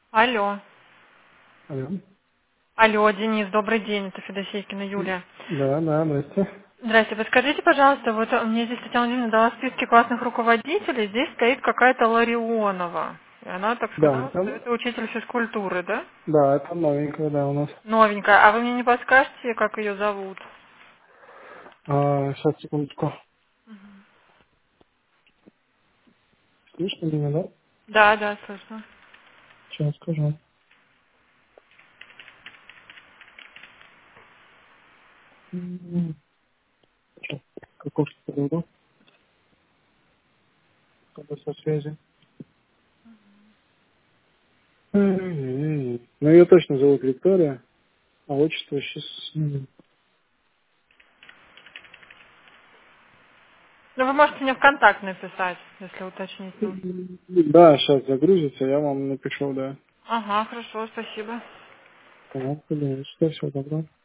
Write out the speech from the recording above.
Алло. Алло. Алло, Денис, добрый день, это Федосейкина Юлия. Да, да, здрасте. Здрасте, подскажите, пожалуйста, вот мне здесь Татьяна Владимировна дала списки классных руководителей, здесь стоит какая-то Ларионова. И она так Да, сказала, что это, это учитель физкультуры, да? да, это новенькая, да, у нас. Новенькая. А вы мне не подскажете, как ее зовут? Сейчас, секундочку. Слышно меня, да? Да, да, слышно. Сейчас скажу. Сейчас, как уж подойду, чтобы со связи. Ну, ее точно зовут Виктория, а отчество сейчас... Ну, вы можете мне в контакт написать, если уточнить нужно. Да, сейчас загрузится, я вам напишу, да. Ага, хорошо, спасибо. Так, пожалуйста, всего доброго.